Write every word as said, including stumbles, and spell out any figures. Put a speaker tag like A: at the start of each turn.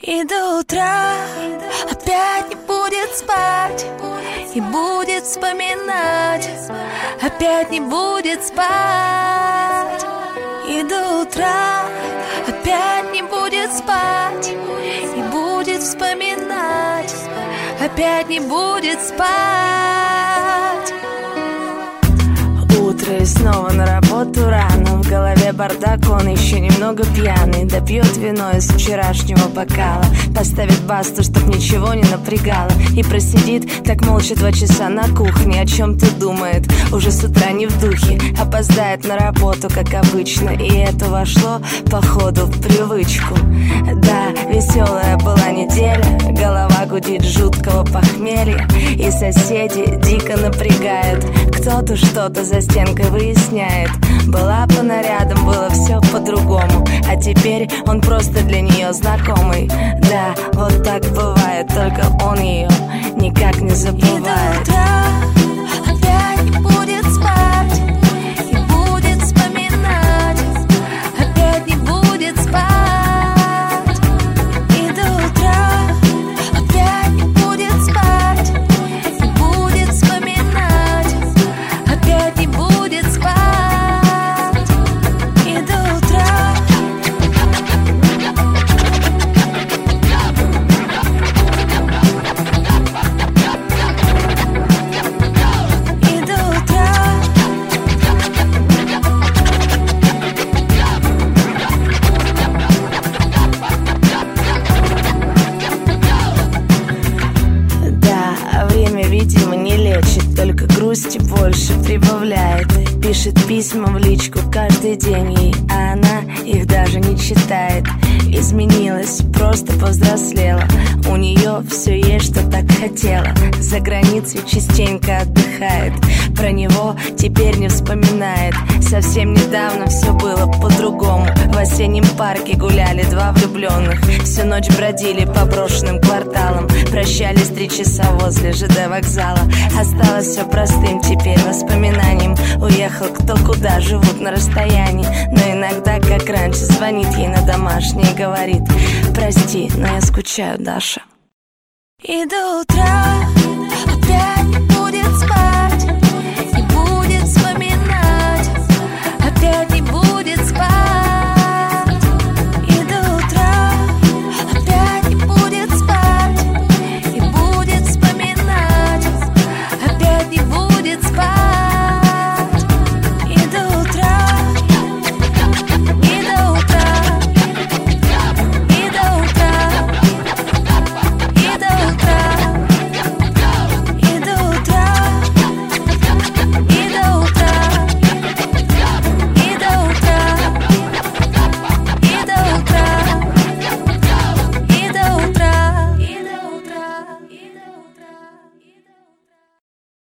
A: И до утра опять не будет спать, и будет вспоминать, опять не будет спать. И до утра опять не будет спать, и будет вспоминать, опять не будет спать. Утро и снова на работу рано. В голове бардак, он еще немного пьяный. Допьет вино из вчерашнего бокала, поставит басту, чтоб ничего не напрягало, и просидит так молча два часа на кухне. О чем-то думает, уже с утра не в духе. Опоздает на работу, как обычно, и это вошло, походу, в привычку. Да, веселая была неделя, голова гудит жуткого похмелья, и соседи дико напрягают. Кто-то что-то за стенкой выясняет. Была по нарядам, было все по-другому, а теперь он просто для нее знакомый. Да, вот так бывает, только он ее никак не забывает. И до утра опять не будет спать, и будет вспоминать, опять не будет спать. И до утра опять не будет спать, и будет вспоминать, опять не будет спать. И до утра. И до утра. Да, время, видимо, не лечит, только грусти больше прибавляет. Пишет письма в личку каждый день ей, а она их даже не читает. Изменилась, просто повзрослела, у нее все есть, что так хотела. За границей частенько отдыхает, про него теперь не вспоминает. Совсем недавно все было по-другому. В осеннем парке гуляли два влюбленных, всю ночь бродили по брошенным кварталам, прощались три часа возле ЖД вокзала. Осталось все простым теперь воспоминанием. Уехал кто куда, живут на расстоянии, но иногда, как раньше, звонит ей на домашний и говорит: прости, но я скучаю, Даша. И до утра.